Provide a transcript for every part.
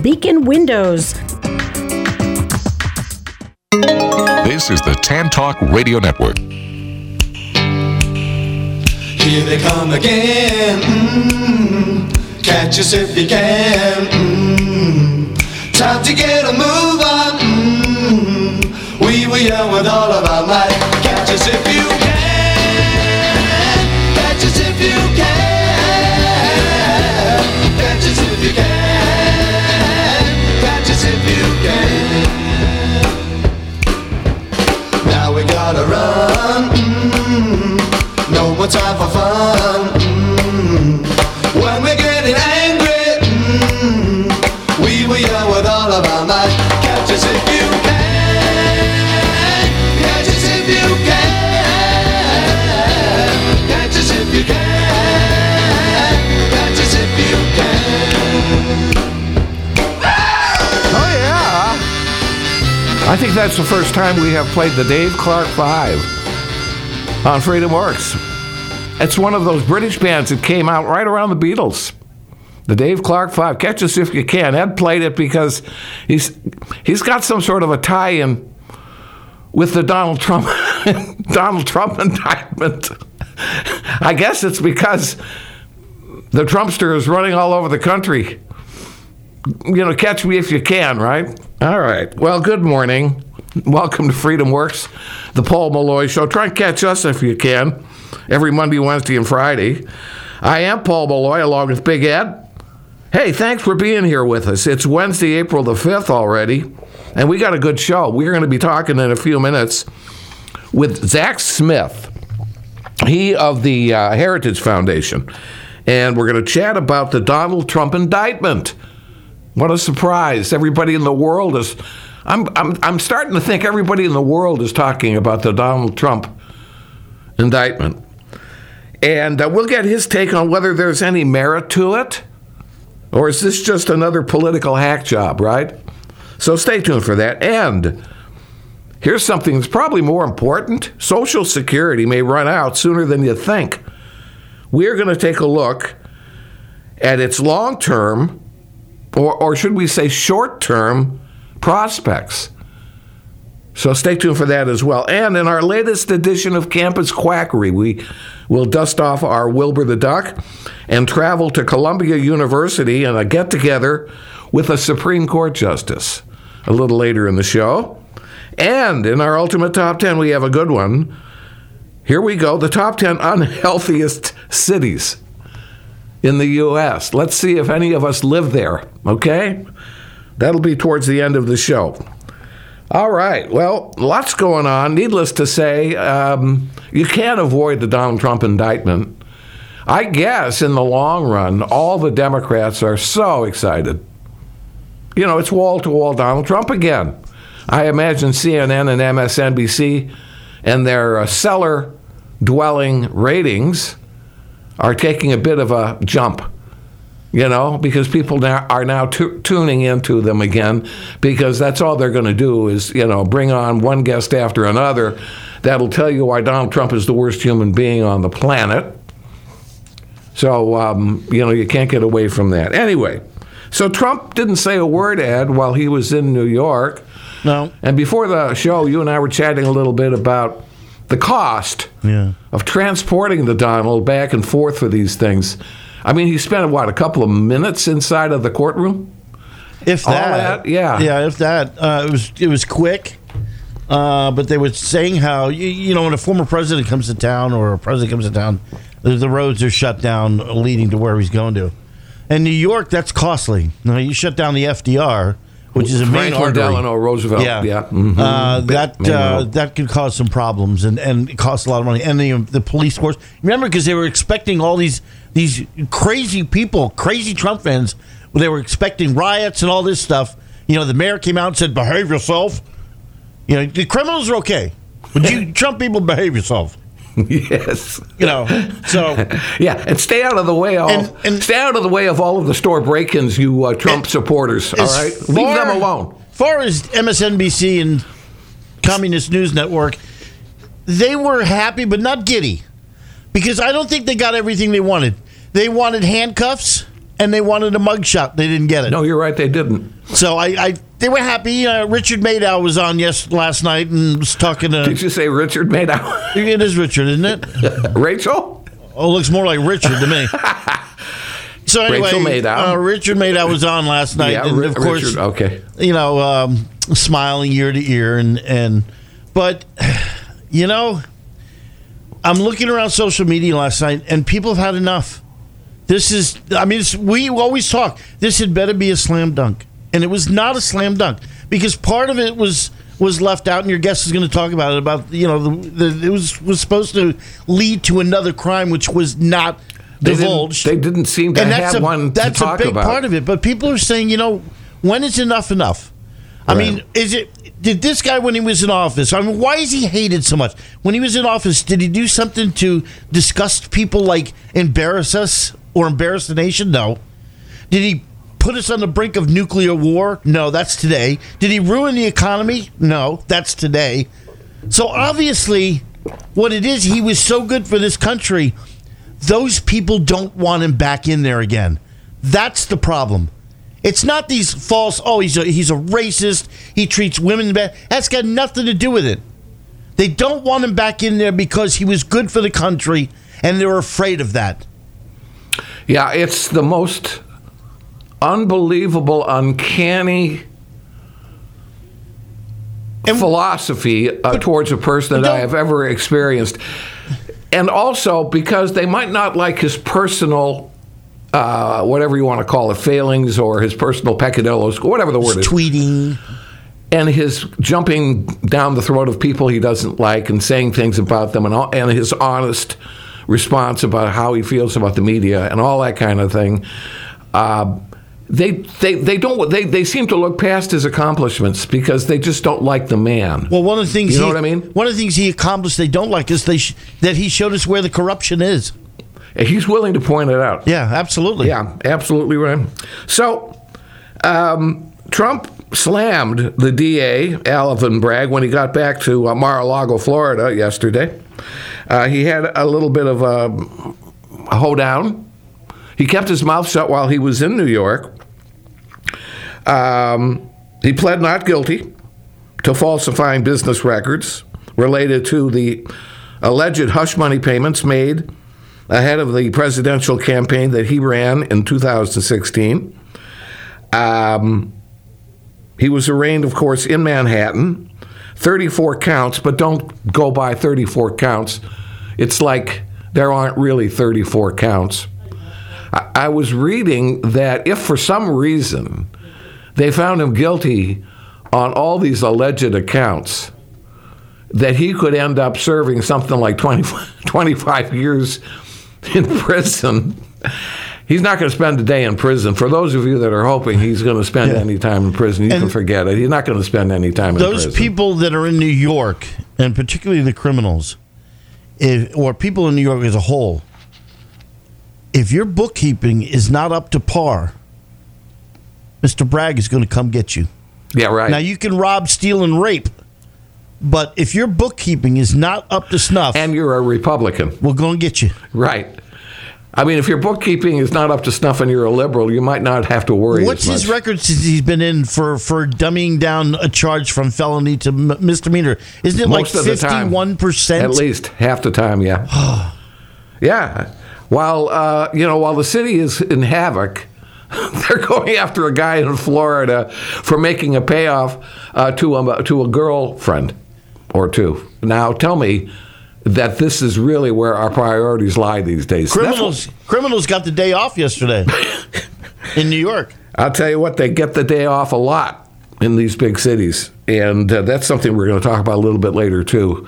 Beacon Windows. This is the Tan Talk Radio Network. Here they come again. Catch us if you can. Time to get a move on. We were young with all of our might. Catch us if you can. Catch us if you can. Catch us if you can. Catch us if you can. Now we gotta run. No more time for fun. When we're getting angry, we were young with all of our might. Catch us if you can. Catch us if you can. Catch us if you can. Catch us if you can. Oh, yeah. I think that's the first time we have played the Dave Clark 5 on Freedom Works. It's one of those British bands that came out right around the Beatles. The Dave Clark 5. Catch us if you can. Ed played it because he's got some sort of a tie-in with the Donald Trump indictment. I guess it's because the Trumpster is running all over the country. You know, catch me if you can, right? All right. Well, good morning. Welcome to Freedom Works, the Paul Malloy Show. Try and catch us if you can, every Monday, Wednesday, and Friday. I am Paul Malloy, along with Big Ed. Hey, thanks for being here with us. It's Wednesday, April the 5th already, and we got a good show. We're going to be talking in a few minutes with Zach Smith, he of the Heritage Foundation, and we're going to chat about the Donald Trump indictment. What a surprise. Everybody in the world is... I'm starting to think everybody in the world is talking about the Donald Trump indictment. And we'll get his take on whether there's any merit to it, or is this just another political hack job, right? So stay tuned for that. And here's something that's probably more important. Social Security may run out sooner than you think. We're going to take a look at its long-term, or should we say short-term, prospects. So stay tuned for that as well. And in our latest edition of Campus Quackery, we will dust off our Wilbur the Duck and travel to Columbia University and a get-together with a Supreme Court justice a little later in the show. And in our Ultimate Top 10, we have a good one. Here we go, the top 10 unhealthiest cities in the U.S. Let's see if any of us live there, okay? That'll be towards the end of the show. All right. Well, lots going on. Needless to say, you can't avoid the Donald Trump indictment. I guess in the long run, all the Democrats are so excited. You know, it's wall-to-wall Donald Trump again. I imagine CNN and MSNBC and their cellar-dwelling ratings are taking a bit of a jump. You know, because people are now tuning into them again, because that's all they're going to do is, you know, bring on one guest after another that'll tell you why Donald Trump is the worst human being on the planet. So, you know, you can't get away from that. Anyway, so Trump didn't say a word, Ed, while he was in New York. No. And before the show, you and I were chatting a little bit about the cost of transporting the Donald back and forth for these things. I mean, he spent, a couple of minutes inside of the courtroom? If that. Yeah, if that. It was quick, but they were saying how, you know, when a former president comes to town or a president comes to town, the roads are shut down leading to where he's going to. In New York, that's costly. Now, you shut down the FDR, which is a main artery. Delano Roosevelt. Yeah. Mm-hmm. That could cause some problems and it costs a lot of money. And the police force. Remember, because they were expecting all these crazy people, crazy Trump fans, they were expecting riots and all this stuff. You know, the mayor came out and said, behave yourself. You know, the criminals are okay. But you Trump people, behave yourself. Yes. You know, so yeah, and stay out of the way stay out of the way of all of the store break-ins, you Trump supporters. All right, leave them alone. As far as MSNBC and Communist News Network, they were happy but not giddy, because I don't think they got everything they wanted. They wanted handcuffs and they wanted a mugshot. They didn't get it. No, you're right. They didn't. So they were happy. Richard Madow was on last night and was talking to. Did you say Richard Madow? It is Richard, isn't it? Rachel? Oh, looks more like Richard to me. So anyway, Rachel Madow. Richard Madow was on last night, Yeah, and of course, Richard, okay. Smiling ear to ear, but I'm looking around social media last night, and people have had enough. We always talk. This had better be a slam dunk, and it was not a slam dunk because part of it was left out, and your guest is going to talk about it. It was supposed to lead to another crime, which was not divulged. They didn't seem to have one to talk about. That's a big part of it. But people are saying, when is enough enough? I mean, did this guy, when he was in office, why is he hated so much? When he was in office, did he do something to disgust people, like embarrass us or embarrass the nation? No. Did he put us on the brink of nuclear war? No, that's today. Did he ruin the economy? No, that's today. So obviously, what it is, he was so good for this country, those people don't want him back in there again. That's the problem. It's not these false, he's a racist, he treats women bad. That's got nothing to do with it. They don't want him back in there because he was good for the country, and they're afraid of that. Yeah, it's the most unbelievable, uncanny philosophy towards a person that I have ever experienced. And also because they might not like his personal, whatever you want to call it, failings or his personal peccadillos, whatever the word is. Tweeting. And his jumping down the throat of people he doesn't like and saying things about them and his honest response about how he feels about the media and all that kind of thing. They seem to look past his accomplishments because they just don't like the man. Well, one of the things what I mean? One of the things he accomplished they don't like is that he showed us where the corruption is. He's willing to point it out. Yeah, absolutely. Yeah, absolutely right. So, Trump slammed the DA, Alvin Bragg, when he got back to Mar-a-Lago, Florida yesterday. He had a little bit of a hoedown. He kept his mouth shut while he was in New York. He pled not guilty to falsifying business records related to the alleged hush money payments made ahead of the presidential campaign that he ran in 2016. He was arraigned, of course, in Manhattan. 34 counts, but don't go by 34 counts. It's like there aren't really 34 counts. I was reading that if for some reason they found him guilty on all these alleged accounts, that he could end up serving something like 25 years in prison. He's not going to spend a day in prison. For those of you that are hoping he's going to spend any time in prison, you can forget it. He's not going to spend any time in prison. Those people that are in New York, and particularly the criminals, or people in New York as a whole, if your bookkeeping is not up to par, Mr. Bragg is going to come get you. Yeah, right. Now, you can rob, steal, and rape, but if your bookkeeping is not up to snuff... And you're a Republican. We're going to get you. Right. I mean, if your bookkeeping is not up to snuff and you're a liberal, you might not have to worry What's as much. his record since he's been in for dumbing down a charge from felony to misdemeanor? Isn't it Most like 51%? At least half the time, yeah. Yeah. While the city is in havoc, they're going after a guy in Florida for making a payoff to a girlfriend or two. Now, tell me that this is really where our priorities lie these days. Criminals got the day off yesterday in New York. I'll tell you what, they get the day off a lot in these big cities, and that's something we're going to talk about a little bit later, too.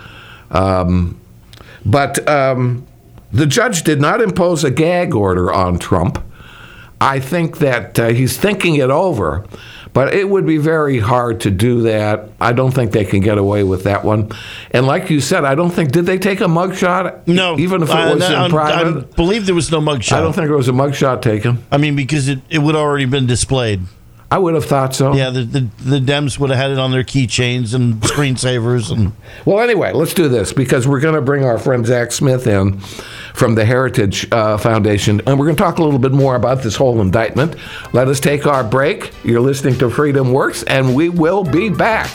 But the judge did not impose a gag order on Trump. I think that he's thinking it over, but it would be very hard to do that. I don't think they can get away with that one. And like you said, I don't think, did they take a mugshot? No. Even if it was in private? I believe there was no mugshot. I don't think there was a mugshot taken. I mean, because it would already been displayed. I would have thought so. Yeah, the Dems would have had it on their keychains and screensavers. And Well, anyway, let's do this because we're going to bring our friend Zach Smith in from the Heritage Foundation, and we're going to talk a little bit more about this whole indictment. Let us take our break. You're listening to Freedom Works, and we will be back.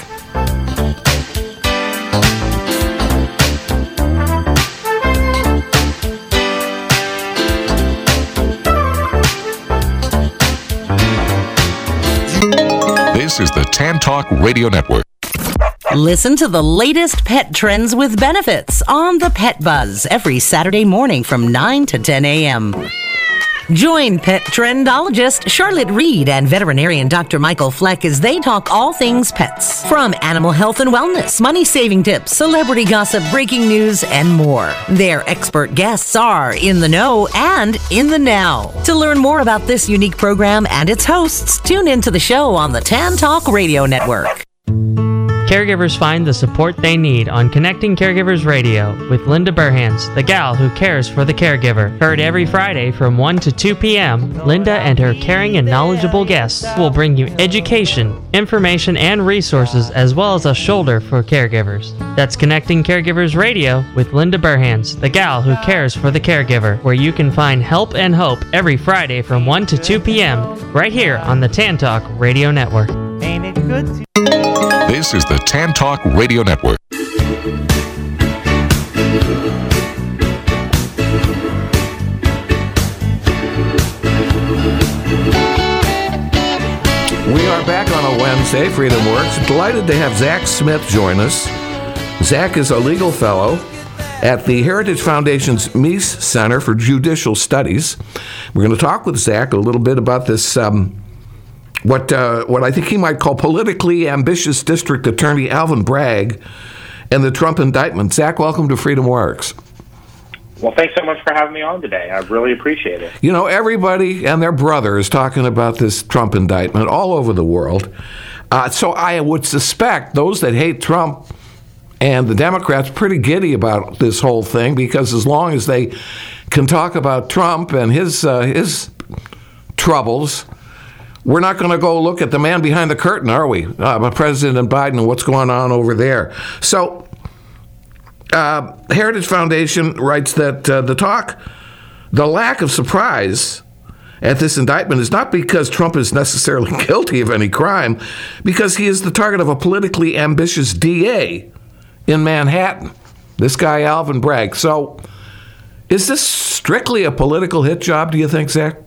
This is the Tan Talk Radio Network. Listen to the latest pet trends with benefits on the Pet Buzz every Saturday morning from 9 to 10 a.m. Join pet trendologist Charlotte Reed and veterinarian Dr. Michael Fleck as they talk all things pets. From animal health and wellness, money-saving tips, celebrity gossip, breaking news, and more. Their expert guests are in the know and in the now. To learn more about this unique program and its hosts, tune into the show on the Tan Talk Radio Network. Caregivers find the support they need on Connecting Caregivers Radio with Linda Burhans, the gal who cares for the caregiver. Heard every Friday from 1 to 2 p.m., Linda and her caring and knowledgeable guests will bring you education, information, and resources as well as a shoulder for caregivers. That's Connecting Caregivers Radio with Linda Burhans, the gal who cares for the caregiver, where you can find help and hope every Friday from 1 to 2 p.m. right here on the Tan Talk Radio Network. Ain't it good to This is the Tan Talk Radio Network. We are back on a Wednesday, Freedom Works. Delighted to have Zach Smith join us. Zach is a legal fellow at the Heritage Foundation's Meese Center for Judicial Studies. We're going to talk with Zach a little bit about this what I think he might call politically ambitious District Attorney Alvin Bragg and the Trump indictment. Zach, welcome to Freedom Works. Well, thanks so much for having me on today. I really appreciate it. You know, everybody and their brother is talking about this Trump indictment all over the world. So I would suspect those that hate Trump and the Democrats pretty giddy about this whole thing, because as long as they can talk about Trump and his troubles, we're not going to go look at the man behind the curtain, are we? President Biden and what's going on over there. So Heritage Foundation writes that the lack of surprise at this indictment is not because Trump is necessarily guilty of any crime, because he is the target of a politically ambitious DA in Manhattan, this guy Alvin Bragg. So is this strictly a political hit job, do you think, Zach?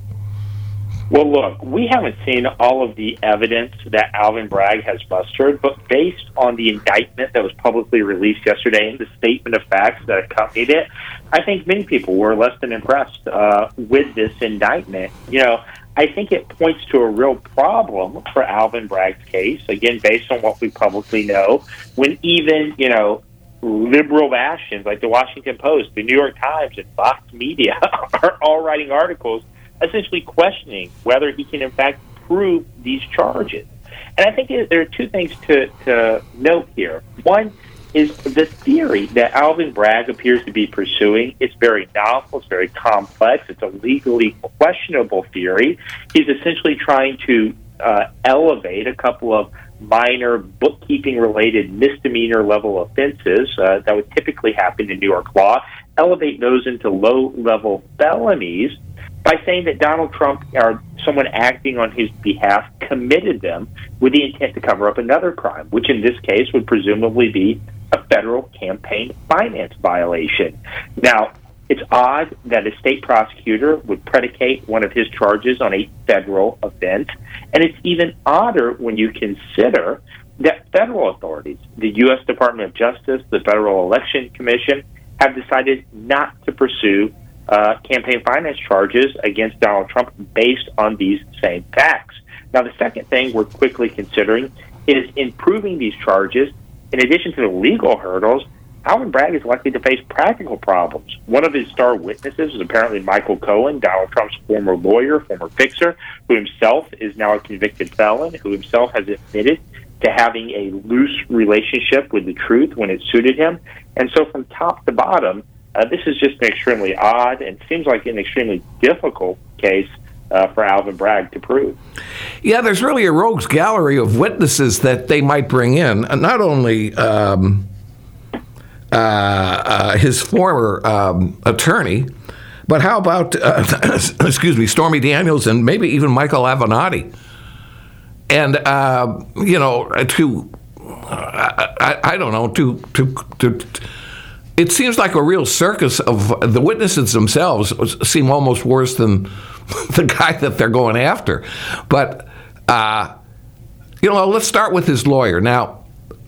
Well, look, we haven't seen all of the evidence that Alvin Bragg has mustered, but based on the indictment that was publicly released yesterday and the statement of facts that accompanied it, I think many people were less than impressed with this indictment. You know, I think it points to a real problem for Alvin Bragg's case, again, based on what we publicly know, when even, you know, liberal bastions like the Washington Post, the New York Times, and Fox Media are all writing articles essentially questioning whether he can in fact prove these charges. And I think there are two things to note here. One is the theory that Alvin Bragg appears to be pursuing. It's very novel, it's very complex, it's a legally questionable theory. He's essentially trying to elevate a couple of minor bookkeeping-related misdemeanor-level offenses that would typically happen in New York law, elevate those into low-level felonies, by saying that Donald Trump or someone acting on his behalf committed them with the intent to cover up another crime, which in this case would presumably be a federal campaign finance violation. Now, it's odd that a state prosecutor would predicate one of his charges on a federal offense, and it's even odder when you consider that federal authorities, the U.S. Department of Justice, the Federal Election Commission, have decided not to pursue campaign finance charges against Donald Trump based on these same facts. Now, the second thing we're quickly considering is in proving these charges, in addition to the legal hurdles, Alvin Bragg is likely to face practical problems. One of his star witnesses is apparently Michael Cohen, Donald Trump's former lawyer, former fixer, who himself is now a convicted felon, who himself has admitted to having a loose relationship with the truth when it suited him. And so from top to bottom, this is just an extremely odd and seems like an extremely difficult case for Alvin Bragg to prove. Yeah, there's really a rogues gallery of witnesses that they might bring in. Not only his former attorney, but how about, excuse me, Stormy Daniels and maybe even Michael Avenatti. And, I don't know, it seems like a real circus of the witnesses themselves seem almost worse than the guy that they're going after. But, let's start with his lawyer. Now,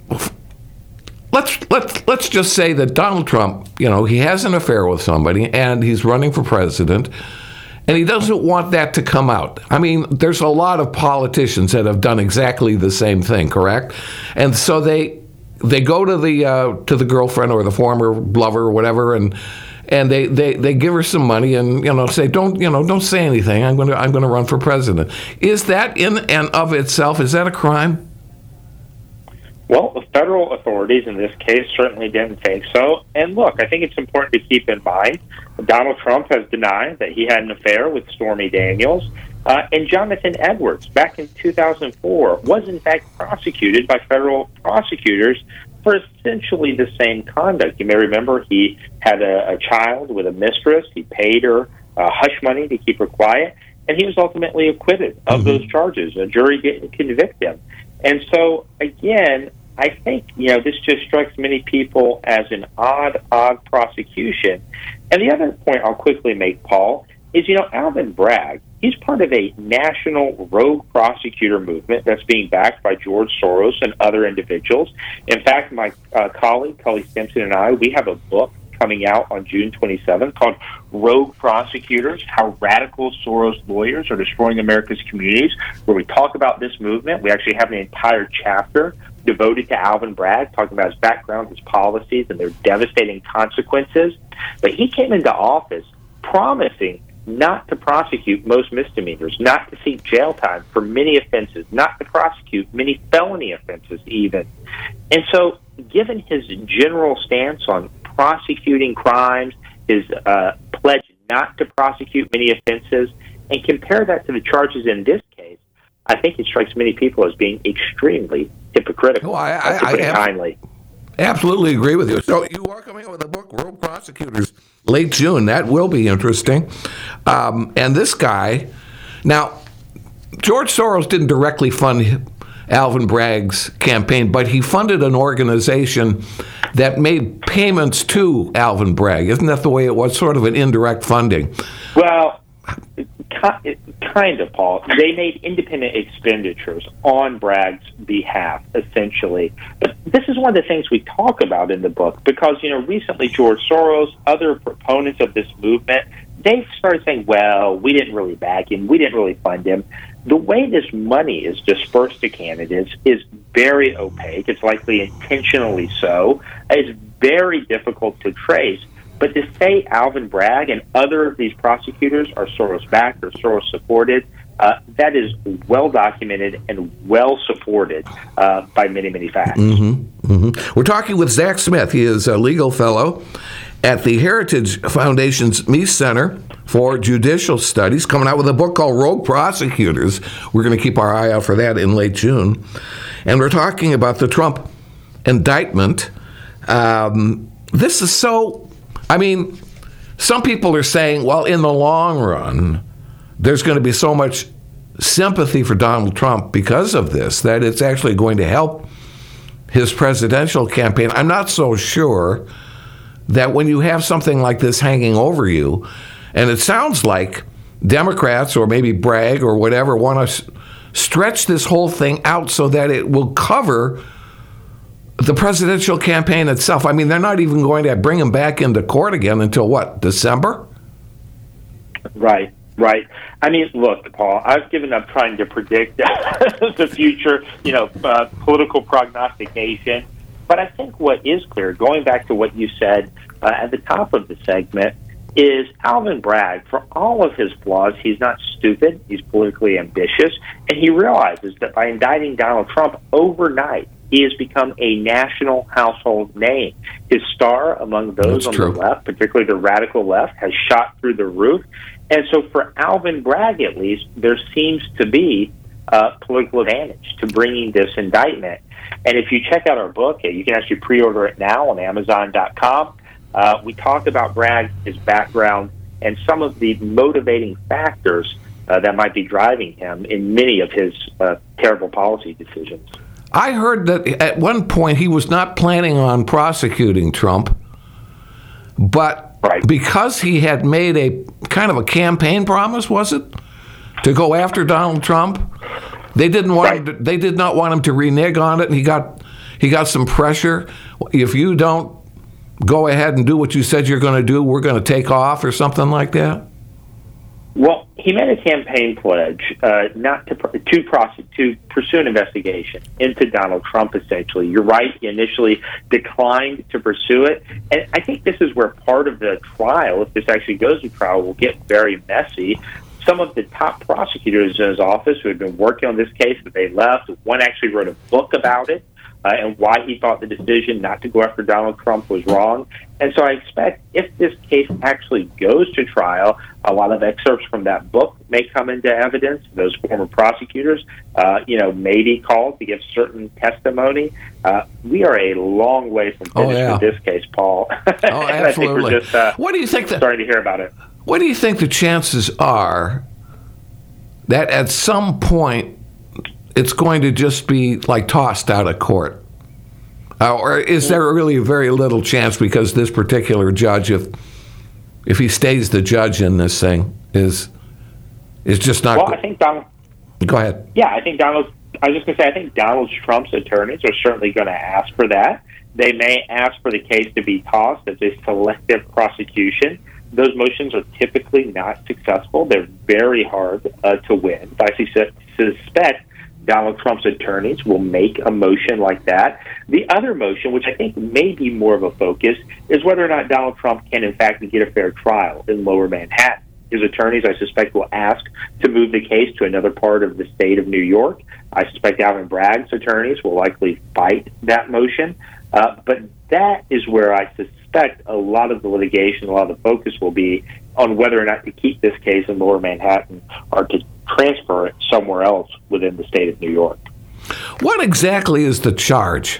let's just say that Donald Trump, he has an affair with somebody and he's running for president, and he doesn't want that to come out. I mean, there's a lot of politicians that have done exactly the same thing, correct? And so they go to the girlfriend or the former lover or whatever, and they give her some money and say don't say anything. I'm going to run for president. Is that in and of itself, is that a crime? Well, the federal authorities in this case certainly didn't think so. And look, I think it's important to keep in mind Donald Trump has denied that he had an affair with Stormy Daniels. And Jonathan Edwards, back in 2004, was in fact prosecuted by federal prosecutors for essentially the same conduct. You may remember he had a child with a mistress. He paid her hush money to keep her quiet, and he was ultimately acquitted of those charges. A jury didn't convict him. And so, again, I think, this just strikes many people as an odd prosecution. And the other point I'll quickly make, Paul, is, Alvin Bragg, he's part of a national rogue prosecutor movement that's being backed by George Soros and other individuals. In fact, my colleague, Cully Simpson, and I, we have a book coming out on June 27th called Rogue Prosecutors, How Radical Soros Lawyers Are Destroying America's Communities, where we talk about this movement. We actually have an entire chapter devoted to Alvin Bragg, talking about his background, his policies, and their devastating consequences. But he came into office promising not to prosecute most misdemeanors, not to seek jail time for many offenses, not to prosecute many felony offenses even. And so, given his general stance on prosecuting crimes, his pledge not to prosecute many offenses, and compare that to the charges in this case, I think it strikes many people as being extremely hypocritical, to put it kindly. Absolutely agree with you. So you are coming up with a book, Rogue Prosecutors, late June. That will be interesting. And this guy, now, George Soros didn't directly fund Alvin Bragg's campaign, but he funded an organization that made payments to Alvin Bragg. Isn't that the way it was? Sort of an indirect funding. Well, kind of, Paul. They made independent expenditures on Bragg's behalf, essentially. But this is one of the things we talk about in the book because, recently George Soros, other proponents of this movement, they started saying, well, we didn't really back him. We didn't really fund him. The way this money is dispersed to candidates is very opaque. It's likely intentionally so. It's very difficult to trace. But to say Alvin Bragg and other of these prosecutors are Soros-backed or Soros-supported, that is well documented and well supported by many, many facts. We're talking with Zach Smith. He is a legal fellow at the Heritage Foundation's Meese Center for Judicial Studies, coming out with a book called Rogue Prosecutors. We're going to keep our eye out for that in late June. And we're talking about the Trump indictment. This is so... some people are saying, well, in the long run, there's going to be so much sympathy for Donald Trump because of this that it's actually going to help his presidential campaign. I'm not so sure that when you have something like this hanging over you, and it sounds like Democrats or maybe Bragg or whatever want to stretch this whole thing out so that it will cover the presidential campaign itself. They're not even going to bring him back into court again until what, December? Right. Look, Paul, I've given up trying to predict the future, political prognostication. But I think what is clear, going back to what you said at the top of the segment, is Alvin Bragg, for all of his flaws, he's not stupid, he's politically ambitious, and he realizes that by indicting Donald Trump overnight, he has become a national household name. His star among those on the left, particularly the radical left, has shot through the roof. And so for Alvin Bragg, at least, there seems to be political advantage to bringing this indictment. And if you check out our book, you can actually pre-order it now on Amazon.com. We talk about Bragg, his background, and some of the motivating factors that might be driving him in many of his terrible policy decisions. I heard that at one point he was not planning on prosecuting Trump, but because he had made a kind of a campaign promise, was it, to go after Donald Trump? They didn't want him to, they did not want him to renege on it, and he got some pressure. If you don't go ahead and do what you said you're going to do, we're going to take off, or something like that. Well, he made a campaign pledge not to pursue an investigation into Donald Trump, essentially. You're right, he initially declined to pursue it. And I think this is where part of the trial, if this actually goes to trial, will get very messy. Some of the top prosecutors in his office who had been working on this case, but they left. One actually wrote a book about it and why he thought the decision not to go after Donald Trump was wrong. And so I expect if this case actually goes to trial, a lot of excerpts from that book may come into evidence. Those former prosecutors, may be called to give certain testimony. We are a long way from finished with this case, Paul. Oh, absolutely. I think we're just what do you think starting to hear about it. What do you think the chances are that at some point it's going to just be like tossed out of court? Or is there really very little chance because this particular judge, if he stays the judge in this thing, is just not... Well, I think Donald... Go ahead. Yeah, I think I was just going to say, I think Donald Trump's attorneys are certainly going to ask for that. They may ask for the case to be tossed as a selective prosecution. Those motions are typically not successful. They're very hard to win. I suspect Donald Trump's attorneys will make a motion like that. The other motion, which I think may be more of a focus, is whether or not Donald Trump can, in fact, get a fair trial in Lower Manhattan. His attorneys, I suspect, will ask to move the case to another part of the state of New York. I suspect Alvin Bragg's attorneys will likely fight that motion. But that is where I suspect a lot of the litigation, a lot of the focus will be on whether or not to keep this case in Lower Manhattan or to transfer it somewhere else within the state of New York. What exactly is the charge?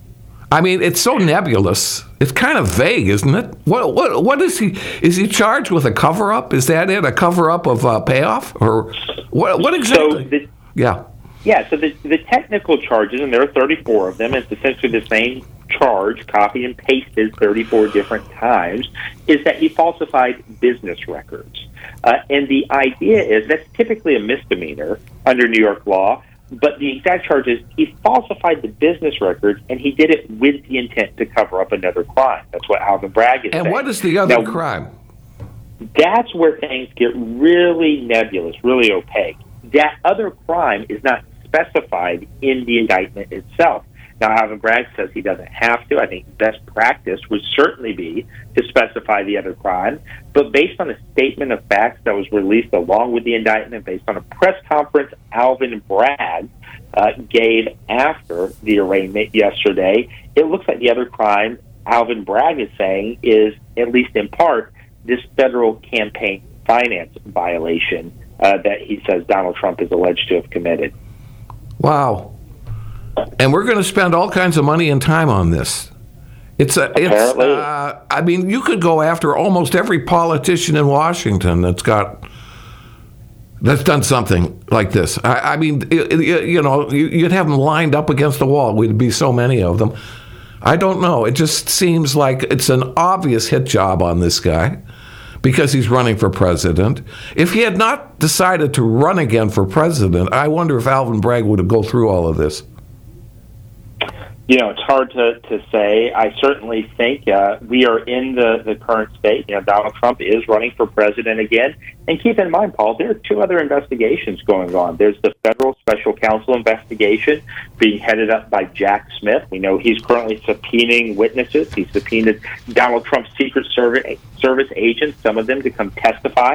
I mean, it's so nebulous. It's kind of vague, isn't it? What is he? Is he charged with a cover-up? Is that it? A cover-up of payoff? Or what exactly? Yeah, so the technical charges, and there are 34 of them, it's essentially the same charge, copy and pasted 34 different times, is that he falsified business records. And the idea is that's typically a misdemeanor under New York law, but the exact charge is he falsified the business records, and he did it with the intent to cover up another crime. That's what Alvin Bragg is saying. And what is the other crime? That's where things get really nebulous, really opaque. That other crime is not specified in the indictment itself. Now, Alvin Bragg says he doesn't have to. I think best practice would certainly be to specify the other crime. But based on a statement of facts that was released along with the indictment, based on a press conference Alvin Bragg gave after the arraignment yesterday, it looks like the other crime Alvin Bragg is saying is, at least in part, this federal campaign finance violation that he says Donald Trump is alleged to have committed. Wow. And we're going to spend all kinds of money and time on this. I mean, you could go after almost every politician in Washington that's done something like this. I mean, you'd have them lined up against the wall. We'd be so many of them. I don't know. It just seems like it's an obvious hit job on this guy because he's running for president. If he had not decided to run again for president, I wonder if Alvin Bragg would go through all of this. It's hard to say. I certainly think we are in the current state. Donald Trump is running for president again. And keep in mind, Paul, there are two other investigations going on. There's the federal special counsel investigation being headed up by Jack Smith. We know he's currently subpoenaing witnesses. He's subpoenaed Donald Trump's Secret Service agents, some of them to come testify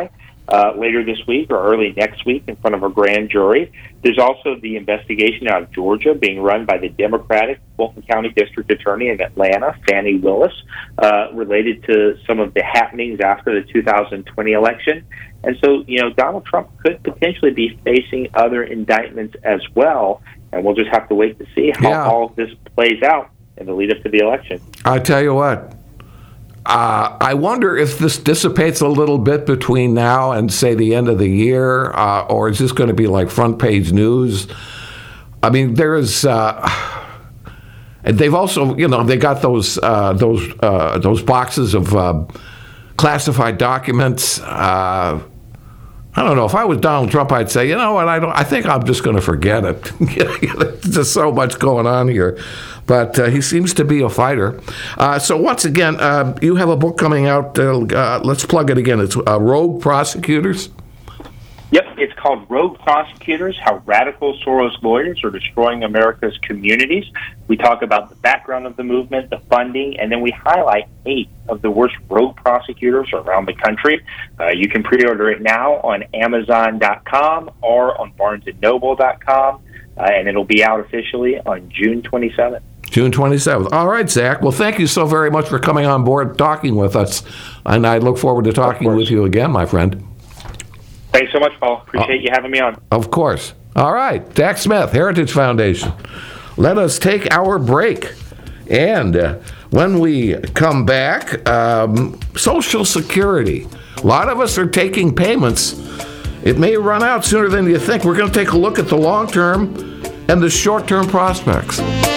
later this week or early next week in front of a grand jury. There's also the investigation out of Georgia being run by the Democratic Fulton County District Attorney in Atlanta, Fannie Willis, related to some of the happenings after the 2020 election. And so, Donald Trump could potentially be facing other indictments as well, and we'll just have to wait to see how all of this plays out in the lead up to the election. I tell you what, I wonder if this dissipates a little bit between now and, say, the end of the year, or is this going to be like front page news? I mean, there's. They've also, they got those boxes of classified documents. I don't know. If I was Donald Trump, I'd say, you know what? I think I'm just going to forget it. There's just so much going on here. But he seems to be a fighter. So once again, you have a book coming out. Let's plug it again. It's Rogue Prosecutors. Yep, it's called Rogue Prosecutors, How Radical Soros Lawyers Are Destroying America's Communities. We talk about the background of the movement, the funding, and then we highlight 8 of the worst rogue prosecutors around the country. You can pre-order it now on Amazon.com or on BarnesandNoble.com, and it'll be out officially on June 27th. June 27th. All right, Zach. Well, thank you so very much for coming on board, talking with us, and I look forward to talking with you again, my friend. Thanks so much, Paul. Appreciate you having me on. Of course. All right. Zach Smith, Heritage Foundation. Let us take our break. And when we come back, Social Security. A lot of us are taking payments. It may run out sooner than you think. We're going to take a look at the long-term and the short-term prospects.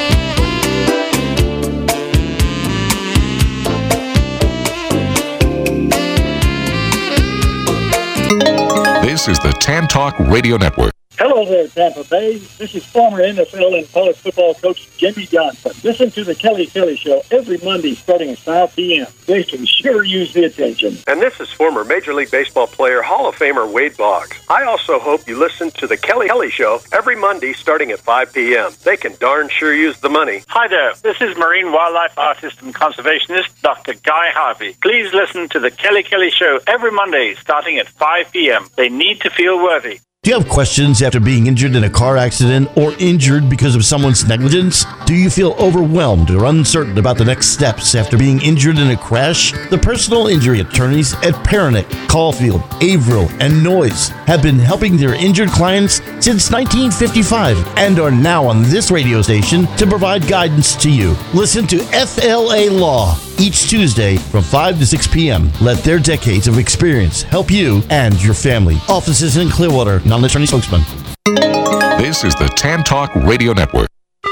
This is the Tan Talk Radio Network. Hello there, Tampa Bay. This is former NFL and college football coach Jimmy Johnson. Listen to the Kelly Kelly Show every Monday starting at 5 p.m. They can sure use the attention. And this is former Major League Baseball player, Hall of Famer Wade Boggs. I also hope you listen to the Kelly Kelly Show every Monday starting at 5 p.m. They can darn sure use the money. Hi there. This is marine wildlife artist and conservationist Dr. Guy Harvey. Please listen to the Kelly Kelly Show every Monday starting at 5 p.m. They need to feel worthy. Do you have questions after being injured in a car accident or injured because of someone's negligence? Do you feel overwhelmed or uncertain about the next steps after being injured in a crash? The personal injury attorneys at Peronick, Caulfield, Averill, and Noyes have been helping their injured clients since 1955 and are now on this radio station to provide guidance to you. Listen to FLA Law each Tuesday from 5 to 6 p.m. Let their decades of experience help you and your family. Offices in Clearwater, non-attorney spokesman. This is the Tan Talk Radio Network.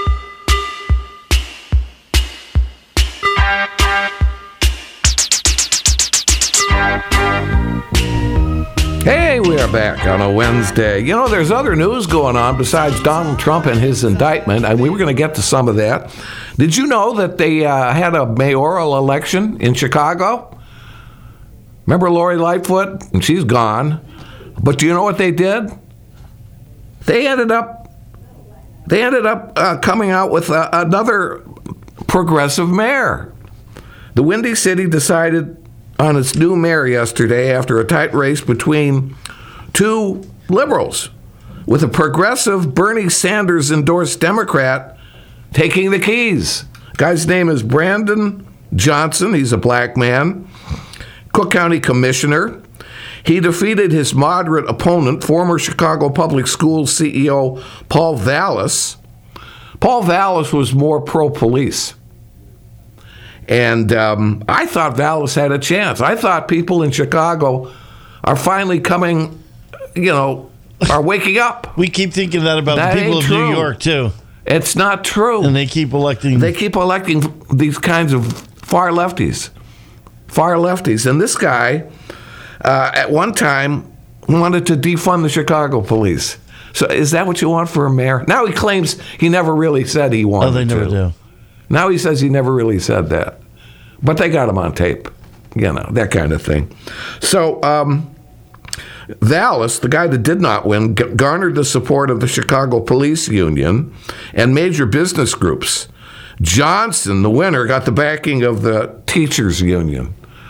Hey, we are back on a Wednesday. You know, there's other news going on besides Donald Trump and his indictment, and we were going to get to some of that. Did you know that they had a mayoral election in Chicago? Remember Lori Lightfoot? And she's gone. But do you know what they did? They ended up coming out with another progressive mayor. The Windy City decided on its new mayor yesterday after a tight race between 2 liberals, with a progressive Bernie Sanders-endorsed Democrat taking the keys. The guy's name is Brandon Johnson. He's a black man, Cook County Commissioner. He defeated his moderate opponent, former Chicago Public Schools CEO Paul Vallas. Paul Vallas was more pro-police. And I thought Vallas had a chance. I thought people in Chicago are finally coming, are waking up. We keep thinking that about the people of New York, too. It's not true. And they keep electing these kinds of far lefties. And this guy, at one time, wanted to defund the Chicago police. So is that what you want for a mayor? Now he claims he never really said he wanted to. Oh, they never do. Now he says he never really said that. But they got him on tape. That kind of thing. So Vallas, the guy that did not win, garnered the support of the Chicago Police Union and major business groups. Johnson, the winner, got the backing of the teachers union.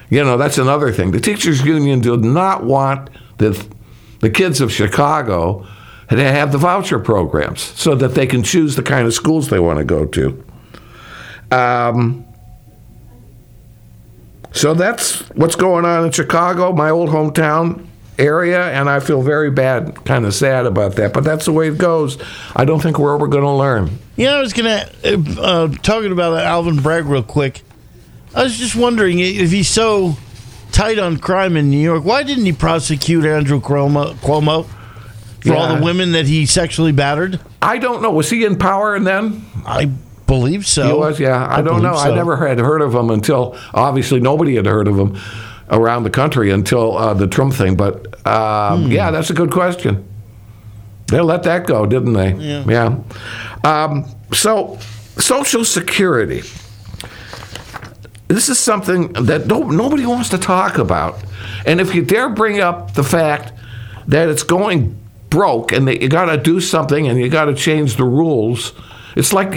That's another thing. The teachers union did not want the kids of Chicago to have the voucher programs so that they can choose the kind of schools they want to go to. So that's what's going on in Chicago, my old hometown area, and I feel very bad, kind of sad about that. But that's the way it goes. I don't think we're ever going to learn. I was going to, talking about Alvin Bragg real quick, I was just wondering if he's so tight on crime in New York, why didn't he prosecute Andrew Cuomo for all the women that he sexually battered? I don't know. Was he in power then? I believe so. He was, yeah. I don't know. So. I never had heard of him until, obviously, nobody had heard of him around the country until the Trump thing. But, yeah, that's a good question. They let that go, didn't they? Yeah. So, Social Security. This is something that nobody wants to talk about. And if you dare bring up the fact that it's going broke and that you got to do something and you got to change the rules, it's like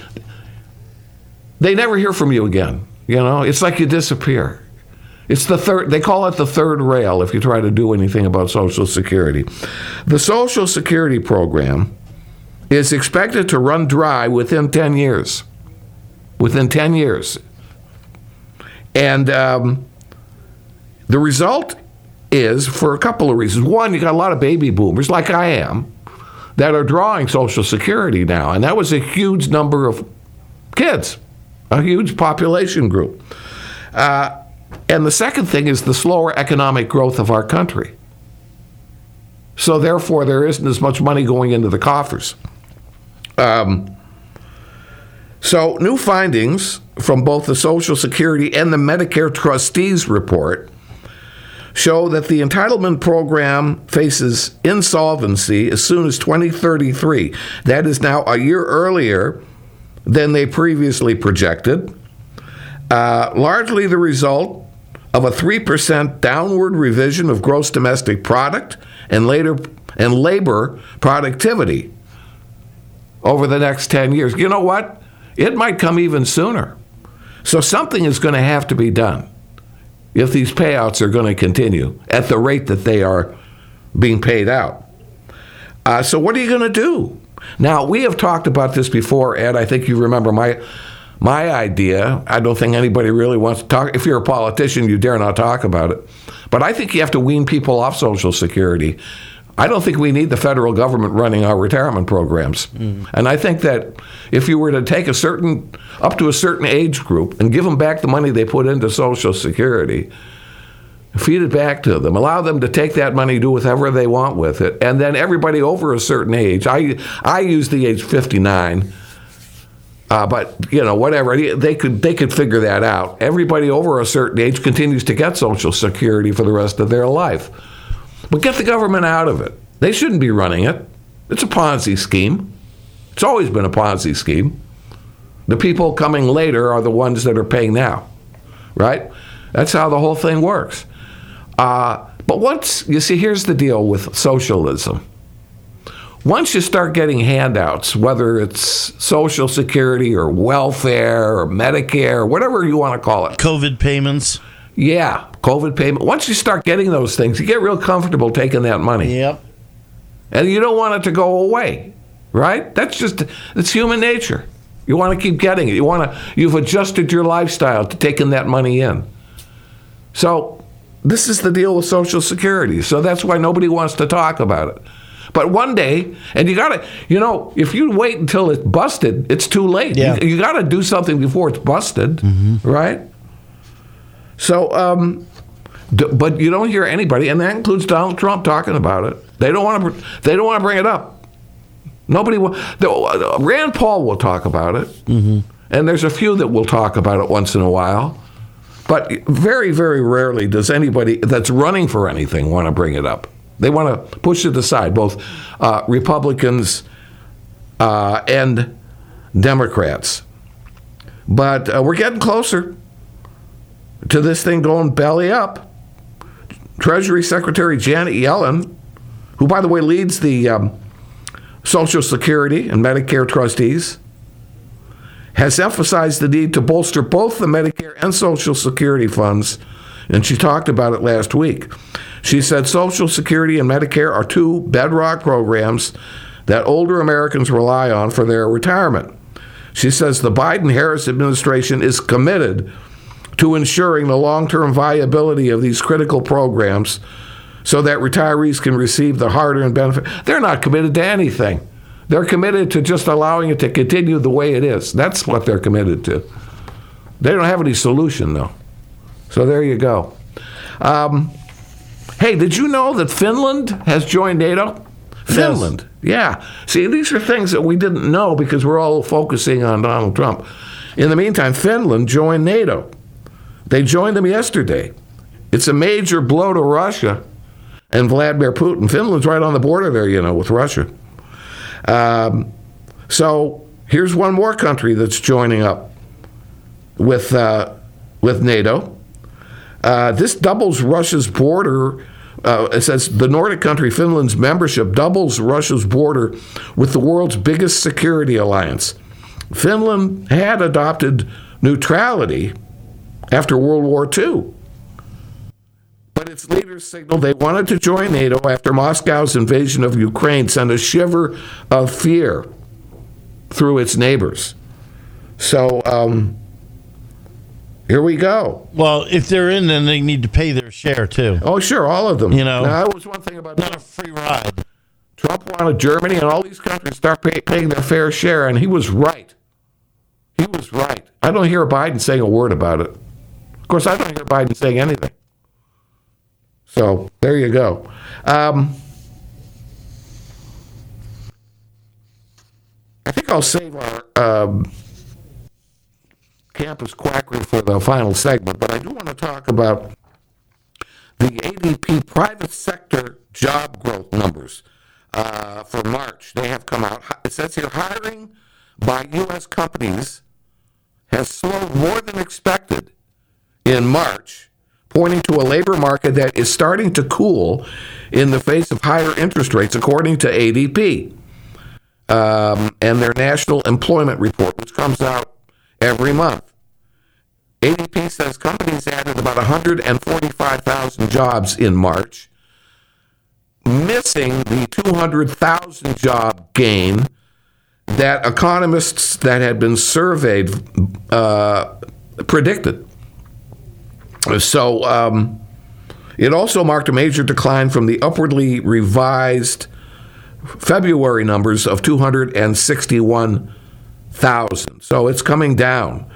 they never hear from you again. It's like you disappear. It's they call it the third rail if you try to do anything about Social Security. The Social Security program is expected to run dry within 10 years. Within 10 years. And the result is for a couple of reasons. One, you got a lot of baby boomers, like I am, that are drawing Social Security now. And that was a huge number of kids, a huge population group. And the second thing is the slower economic growth of our country. So therefore, there isn't as much money going into the coffers. So new findings from both the Social Security and the Medicare Trustees report show that the entitlement program faces insolvency as soon as 2033. That is now a year earlier than they previously projected, largely the result of a 3% downward revision of gross domestic product and labor productivity over the next 10 years. You know what? It might come even sooner. So something is going to have to be done if these payouts are going to continue at the rate that they are being paid out. So what are you going to do? Now, we have talked about this before, Ed. I think you remember my idea. I don't think anybody really wants to talk. If you're a politician, you dare not talk about it. But I think you have to wean people off Social Security. I don't think we need the federal government running our retirement programs. And I think that if you were to take up to a certain age group and give them back the money they put into Social Security, feed it back to them, allow them to take that money, do whatever they want with it, and then everybody over a certain age, I use the age 59, but whatever, they could figure that out. Everybody over a certain age continues to get Social Security for the rest of their life. But get the government out of it. They shouldn't be running it. It's a Ponzi scheme. It's always been a Ponzi scheme. The people coming later are the ones that are paying now, right? That's how the whole thing works. But here's the deal with socialism. Once you start getting handouts, whether it's Social Security or welfare or Medicare, whatever you want to call it. COVID payments. Yeah, COVID payment. Once you start getting those things, you get real comfortable taking that money. Yep. And you don't want it to go away, right? It's human nature. You want to keep getting it. You've adjusted your lifestyle to taking that money in. So this is the deal with Social Security. So that's why nobody wants to talk about it. But one day, and you got to, if you wait until it's busted, it's too late. Yeah. You got to do something before it's busted, right? So, but you don't hear anybody, and that includes Donald Trump, talking about it. They don't want to bring it up. Nobody will. Rand Paul will talk about it, and there's a few that will talk about it once in a while. But very, very rarely does anybody that's running for anything want to bring it up. They want to push it aside, both Republicans and Democrats. But we're getting closer to this thing going belly up. Treasury Secretary Janet Yellen, who, by the way, leads the Social Security and Medicare trustees, has emphasized the need to bolster both the Medicare and Social Security funds And she talked about it last week. She said Social Security and Medicare are two bedrock programs that older Americans rely on for their retirement. She says the Biden-Harris administration is committed to ensuring the long-term viability of these critical programs so that retirees can receive the hard-earned benefit. They're not committed to anything. They're committed to just allowing it to continue the way it is. That's what they're committed to. They don't have any solution, though. So there you go. Hey, did you know that Finland has joined NATO? Finland, yeah. See, these are things that we didn't know because we're all focusing on Donald Trump. In the meantime, Finland joined NATO. They joined them yesterday. It's a major blow to Russia and Vladimir Putin. Finland's right on the border there, with Russia. So here's one more country that's joining up with NATO. This doubles Russia's border. It says the Nordic country Finland's membership doubles Russia's border with the world's biggest security alliance. Finland had adopted neutrality after World War II. But its leaders signaled they wanted to join NATO after Moscow's invasion of Ukraine sent a shiver of fear through its neighbors. So, here we go. Well, if they're in, then they need to pay their share, too. Oh, sure, all of them. Now, that was one thing about not a free ride. Trump wanted Germany and all these countries start paying their fair share, and he was right. He was right. I don't hear Biden saying a word about it. Of course, I don't hear Biden saying anything. So, there you go. I think I'll save our campus quackery for the final segment, but I do want to talk about the ADP private sector job growth numbers for March. They have come out. It says here, hiring by U.S. companies has slowed more than expected in March, pointing to a labor market that is starting to cool in the face of higher interest rates, according to ADP and their National Employment Report, which comes out every month. ADP says companies added about 145,000 jobs in March, missing the 200,000 job gain that economists that had been surveyed predicted. So it also marked a major decline from the upwardly revised February numbers of 261,000. So it's coming down.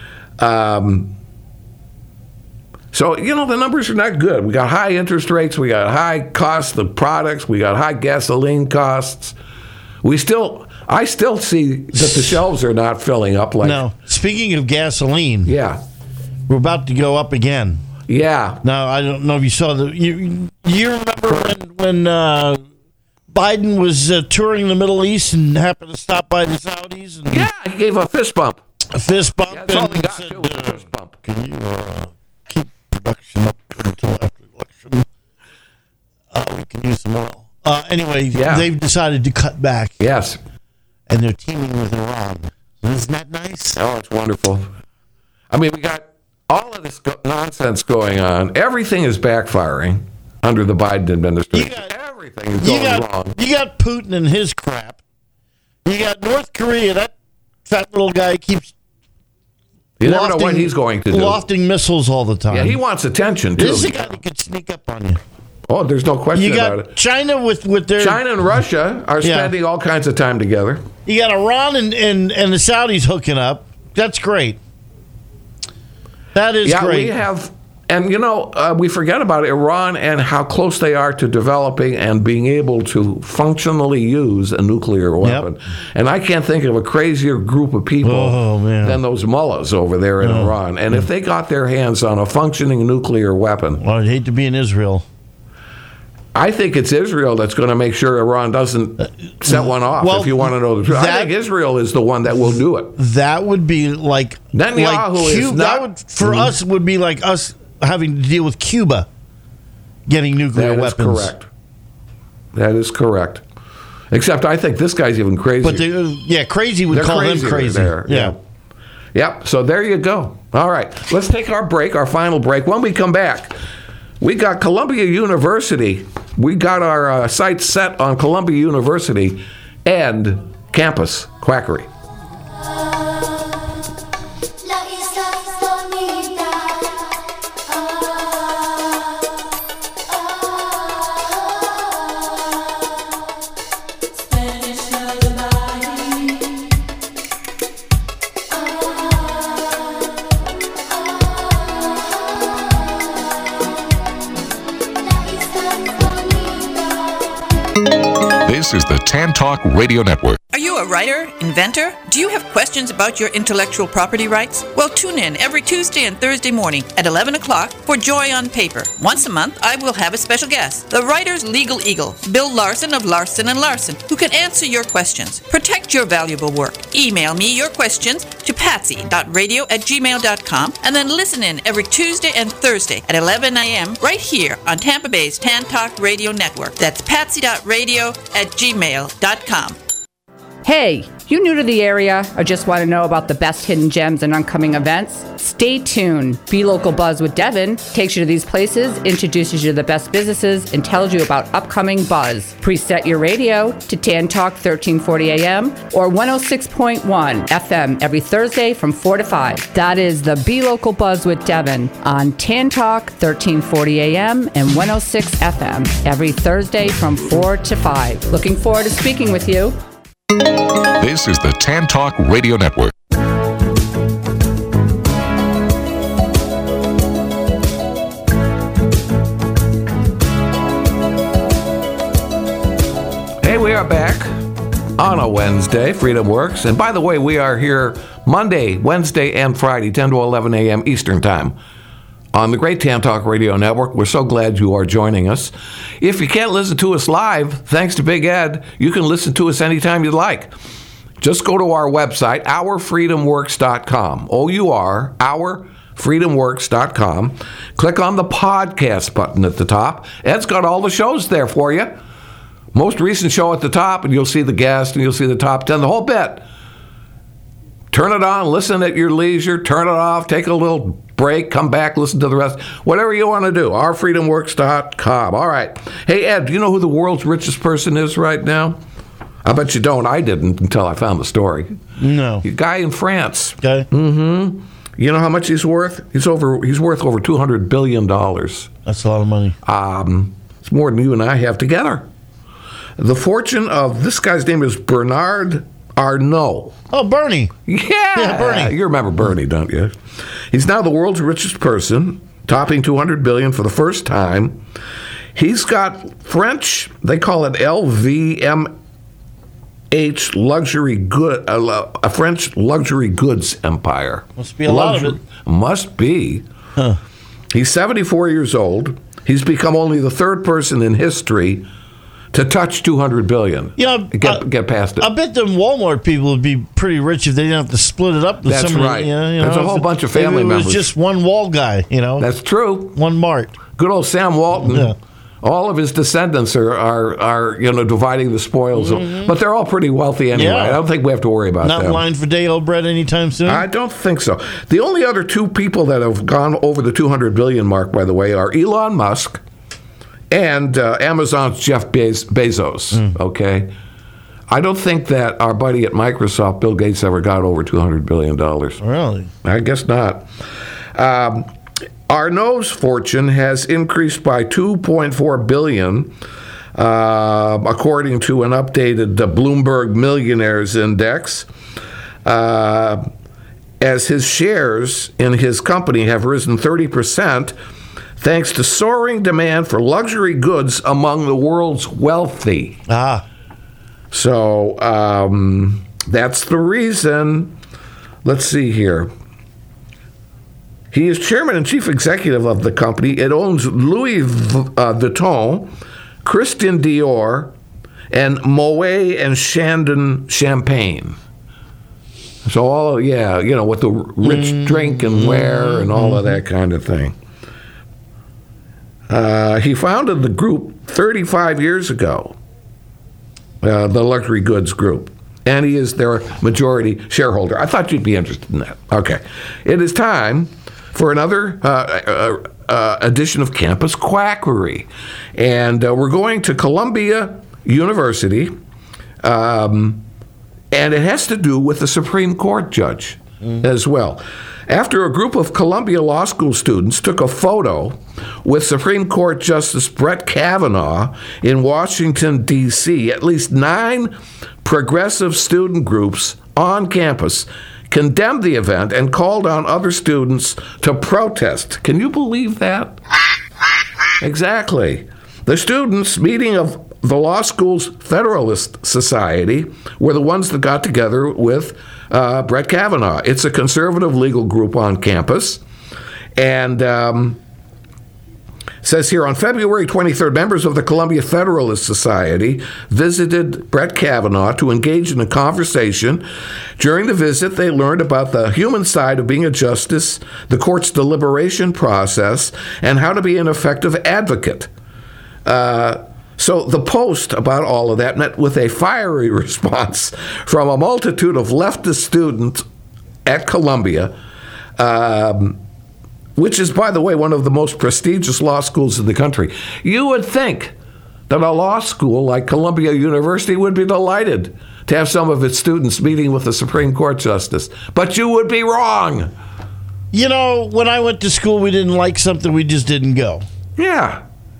So, the numbers are not good. We got high interest rates. We got high costs of products. We got high gasoline costs. I still see that the shelves are not filling up. No. Speaking of gasoline. Yeah. We're about to go up again. Yeah. Now, I don't know if you saw you remember when Biden was touring the Middle East and happened to stop by the Saudis? And yeah, he gave a fist bump. A fist bump? Yeah, that's all he got, too, was a fist bump. Can you keep production up until after the election? We can use some oil. Anyway, they've decided to cut back. Yes. And they're teaming with Iran. Isn't that nice? Oh, it's wonderful. I mean, we got all of this nonsense going on. Everything is backfiring under the Biden administration. Everything is going wrong. You got Putin and his crap. You got North Korea. That fat little guy keeps you never know what he's going to do. Lofting missiles all the time. Yeah, he wants attention, too. This is a guy that could sneak up on you. Oh, there's no question about it. China with their... China and Russia are spending all kinds of time together. You got Iran and the Saudis hooking up. That's great. That is great. We have... And, we forget about Iran and how close they are to developing and being able to functionally use a nuclear weapon. Yep. And I can't think of a crazier group of people than those mullahs over there in Iran. And if they got their hands on a functioning nuclear weapon... Well, I'd hate to be in Israel. I think it's Israel that's going to make sure Iran doesn't set one off, if you want to know the truth. I think Israel is the one that will do it. That would be like... Netanyahu is not... That would, for us, would be like us... having to deal with Cuba getting nuclear weapons. That is correct. Except I think this guy's even crazier. But crazy would call him crazy. Yeah. So there you go. All right, let's take our break, our final break. When we come back, we got Columbia University. We got our sights set on Columbia University and campus quackery. This is the Tan Talk Radio Network. Are you a writer, inventor? Do you have questions about your intellectual property rights? Well, tune in every Tuesday and Thursday morning at 11 o'clock for Joy on Paper. Once a month, I will have a special guest, the writer's legal eagle, Bill Larson of Larson & Larson, who can answer your questions. Protect your valuable work. Email me your questions to patsy.radio@gmail.com and then listen in every Tuesday and Thursday at 11 a.m. right here on Tampa Bay's Tan Talk Radio Network. That's patsy.radio@gmail.com. Hey, you new to the area or just want to know about the best hidden gems and upcoming events? Stay tuned. Be Local Buzz with Devin takes you to these places, introduces you to the best businesses, and tells you about upcoming buzz. Preset your radio to Tan Talk 1340 AM or 106.1 FM every Thursday from 4 to 5. That is the Be Local Buzz with Devin on Tan Talk 1340 AM and 106 FM every Thursday from 4 to 5. Looking forward to speaking with you. This is the Tan Talk Radio Network. Hey, we are back on a Wednesday, Freedom Works. And by the way, we are here Monday, Wednesday, and Friday, 10 to 11 a.m. Eastern Time on the great Tan Talk Radio Network. We're so glad you are joining us. If you can't listen to us live, thanks to Big Ed, you can listen to us anytime you'd like. Just go to our website, ourfreedomworks.com. ourfreedomworks.com. Click on the podcast button at the top. Ed's got all the shows there for you. Most recent show at the top, and you'll see the guest, and you'll see the top 10, the whole bit. Turn it on, listen at your leisure, turn it off, take a little break, come back, listen to the rest. Whatever you want to do, ourfreedomworks.com. All right. Hey, Ed, do you know who the world's richest person is right now? I bet you don't. I didn't until I found the story. No. A guy in France. Okay. Mm-hmm. You know how much he's worth? He's worth over $200 billion. That's a lot of money. It's more than you and I have together. The fortune of this guy's name is Bernard Arnault. Oh, Bernie. Yeah, Bernie. You remember Bernie, don't you? He's now the world's richest person, topping $200 billion for the first time. He's got French, they call it LVMH luxury good, a French luxury goods empire. Must be a lot of it. Must be. Huh. He's 74 years old. He's become only the third person in history to touch $200 billion. Yeah, get past it. I bet them Walmart people would be pretty rich if they didn't have to split it up. With That's somebody, right. There's a whole bunch of family members. It was just one wall guy, That's true. One mart. Good old Sam Walton. Yeah. All of his descendants are dividing the spoils, but they're all pretty wealthy anyway. Yeah. I don't think we have to worry about Not them. in line for day old bread anytime soon. I don't think so. The only other two people that have gone over the 200 billion mark, by the way, are Elon Musk and Amazon's Jeff Bezos. Okay, I don't think that our buddy at Microsoft, Bill Gates, ever got over $200 billion. Really? I guess not. Arnault's fortune has increased by $2.4 billion, according to an updated Bloomberg Millionaires Index, as his shares in his company have risen 30%, thanks to soaring demand for luxury goods among the world's wealthy. So that's the reason. Let's see here. He is chairman and chief executive of the company. It owns Louis Vuitton, Christian Dior, and Moet and Chandon Champagne. So all, with the rich drink and wear and all of that kind of thing. He founded the group 35 years ago, the luxury goods group. and he is their majority shareholder. I thought you'd be interested in that. Okay. It is time for another edition of Campus Quackery. And we're going to Columbia University, and it has to do with the Supreme Court judge as well. After a group of Columbia Law School students took a photo with Supreme Court Justice Brett Kavanaugh in Washington, D.C., at least 9 progressive student groups on campus condemned the event and called on other students to protest. Can you believe that? Exactly. The students meeting of the law school's Federalist Society were the ones that got together with Brett Kavanaugh. It's a conservative legal group on campus. And says here, on February 23rd, members of the Columbia Federalist Society visited Brett Kavanaugh to engage in a conversation. During the visit, they learned about the human side of being a justice, the court's deliberation process, and how to be an effective advocate. So the Post about all of that met with a fiery response from a multitude of leftist students at Columbia, which is, by the way, one of the most prestigious law schools in the country. You would think that a law school like Columbia University would be delighted to have some of its students meeting with the Supreme Court justice, but you would be wrong. You know, when I went to school, we didn't like something, we just didn't go. Yeah.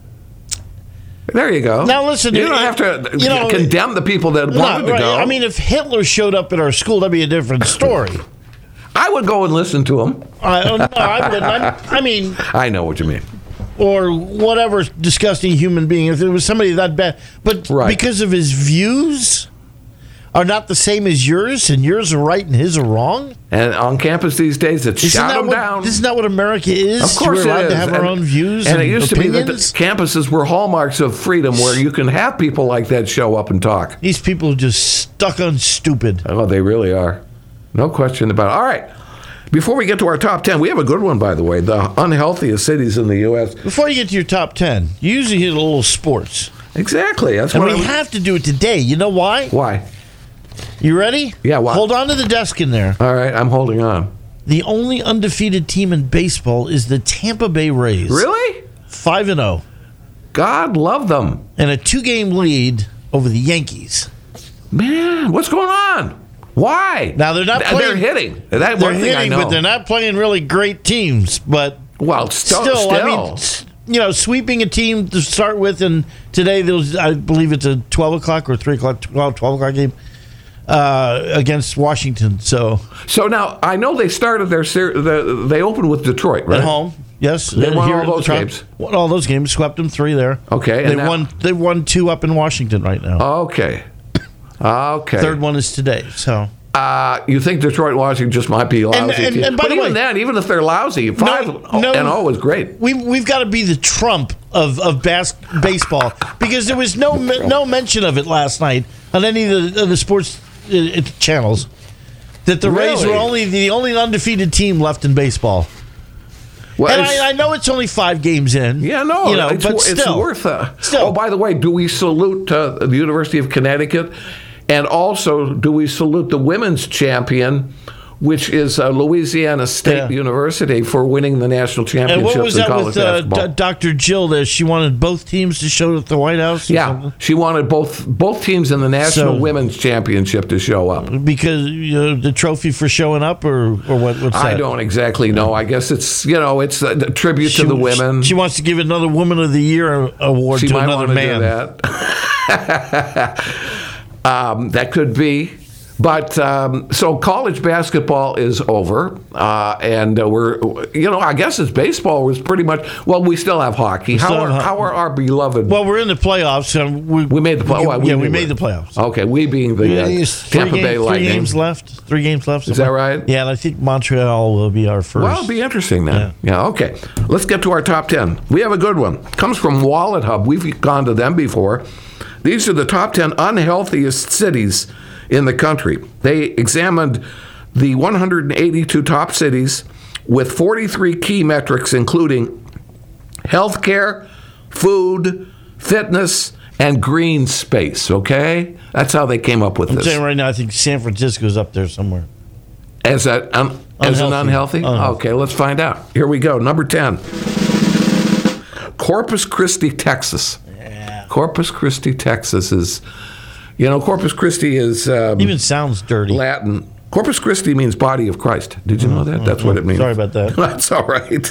There you go. Now listen, you don't have to condemn the people that wanted to go. I mean, if Hitler showed up at our school, that'd be a different story. I would go and listen to him. No, I wouldn't. I mean, I know what you mean. Or whatever disgusting human being, if it was somebody that bad, but because of his views are not the same as yours, and yours are right and his are wrong. And on campus these days, it's shut them down. Isn't that what America is? Of course, we're allowed to have our own views. And it used opinions? to be that campuses were hallmarks of freedom, where you can have people like that show up and talk. These people are just stuck on stupid. Oh, they really are. No question about it. All right. Before we get to our top 10, we have a good one, by the way. The unhealthiest cities in the U.S. Before you get to your top 10, you usually hit a little sports. Exactly. That's and we have to do it today. You know why? Why? You ready? Yeah, why? Hold on to the desk in there. All right, I'm holding on. The only undefeated team in baseball is the Tampa Bay Rays. Really? 5-0. God love them. And a 2-game lead over the Yankees. Man, what's going on? Why? Now they're not playing. They're hitting. That they're one thing hitting, I know. but they're not playing really great teams. But still. I mean, you know, sweeping a team to start with, and today I believe it's a 12 o'clock or 3 o'clock, 12 o'clock game against Washington. So now I know they started they opened with Detroit, right? At home. Yes, they won all those games. Won all those games, swept them 3 there. Okay, and they won 2 up in Washington right now. Okay. Third one is today. So you think Detroit and Washington just might be lousy? And by the way, even if they're lousy, 5-0 is great. We've got to be the Trump of baseball, because there was no mention of it last night on any of the sports channels that the Rays were the only undefeated team left in baseball. Well, and I know it's only 5 games in. Yeah, no, but still, it's worth. Still. Oh, by the way, do we salute the University of Connecticut, and also do we salute the women's champion, which is Louisiana State University, for winning the national championships in college basketball? And what was that with Dr. Jill? That she wanted both teams to show at the White House? Yeah, she wanted both teams in the national women's championship to show up. Because the trophy for showing up, or what's that? I don't exactly know. I guess it's it's a tribute to the women. She wants to give another Woman of the Year award to another man. Do that. That could be. But so college basketball is over, and I guess it's baseball was pretty much. Well, we still have hockey. How are our beloved? Well, we're in the playoffs. We made the playoffs. We made the playoffs. Okay, we being the Tampa Bay Lightning. 3 games left. 3 games left. Is that right? Yeah, and I think Montreal will be our first. Well, it'll be interesting then. Yeah. Okay. Let's get to our top 10. We have a good one. It comes from Wallet Hub. We've gone to them before. These are the top 10 unhealthiest cities in the country. They examined the 182 top cities with 43 key metrics, including healthcare, food, fitness, and green space, okay? That's how they came up with I'm this. saying right now, I think San Francisco's up there somewhere. As an unhealthy? Okay, let's find out. Here we go. Number 10. Corpus Christi, Texas. Yeah. Corpus Christi, Texas is, Corpus Christi is... even sounds dirty. Latin. Corpus Christi means body of Christ. Did you know that? That's what it means. Sorry about that. That's all right.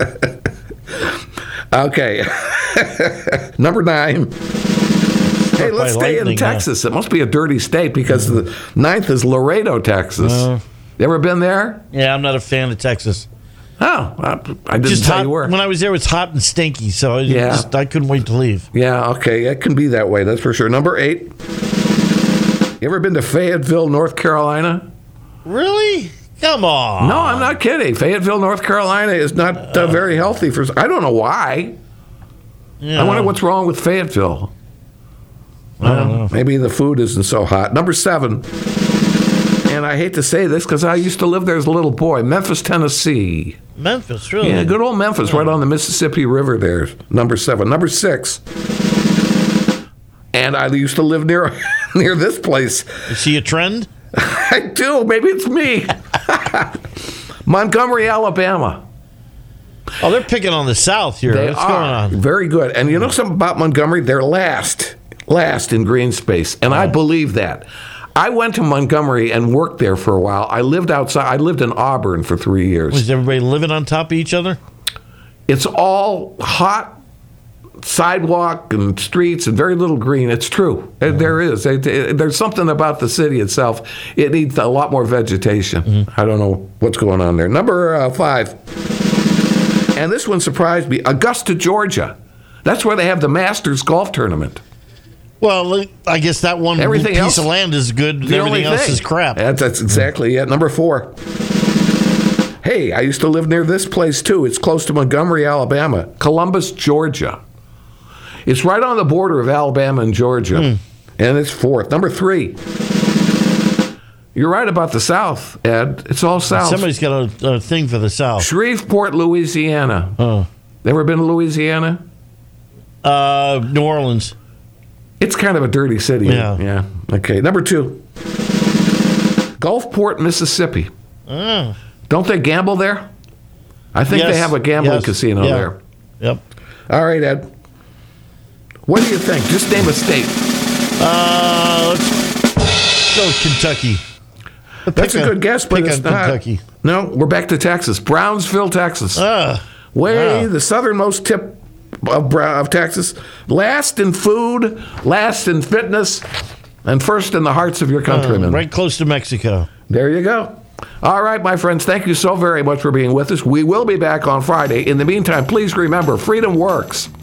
Okay. Number 9. Hey, let's stay in Texas. It must be a dirty state because the 9th is Laredo, Texas. You ever been there? Yeah, I'm not a fan of Texas. Oh, I didn't tell you where. When I was there, it was hot and stinky, so I couldn't wait to leave. Yeah, okay. It can be that way, that's for sure. Number 8. You ever been to Fayetteville, North Carolina? Really? Come on. No, I'm not kidding. Fayetteville, North Carolina is not very healthy for... I don't know why. I wonder what's wrong with Fayetteville. I don't know. Maybe the food isn't so hot. Number 7. And I hate to say this because I used to live there as a little boy. Memphis, Tennessee. Memphis, really? Yeah, good old Memphis, right on the Mississippi River there. Number 7. Number 6. And I used to live near this place. You see a trend? I do. Maybe it's me. Montgomery, Alabama. Oh, they're picking on the South here. What's going on? Very good. And you know something about Montgomery? They're last in green space. And I believe that. I went to Montgomery and worked there for a while. I lived outside. I lived in Auburn for 3 years. Was everybody living on top of each other? It's all hot sidewalk and streets and very little green. It's true. There is. There's something about the city itself. It needs a lot more vegetation. I don't know what's going on there. Number 5. And this one surprised me. Augusta, Georgia. That's where they have the Masters golf tournament. Well, I guess that one piece of land is good. Everything else is crap. That's exactly it. Number 4. Hey, I used to live near this place, too. It's close to Montgomery, Alabama. Columbus, Georgia. It's right on the border of Alabama and Georgia. And it's 4th. Number 3. You're right about the South, Ed. It's all South. Somebody's got a thing for the South. Shreveport, Louisiana. Oh. Ever been to Louisiana? New Orleans. It's kind of a dirty city. Yeah. Okay. Number 2. Gulfport, Mississippi. Don't they gamble there? I think they have a gambling casino there. Yep. All right, Ed. What do you think? Just name a state. Let's go with Kentucky. That's a good guess, but it's not. Kentucky. No, we're back to Texas. Brownsville, Texas. The southernmost tip of Texas. Last in food, last in fitness, and first in the hearts of your countrymen. Right close to Mexico. There you go. All right, my friends, thank you so very much for being with us. We will be back on Friday. In the meantime, please remember, freedom works.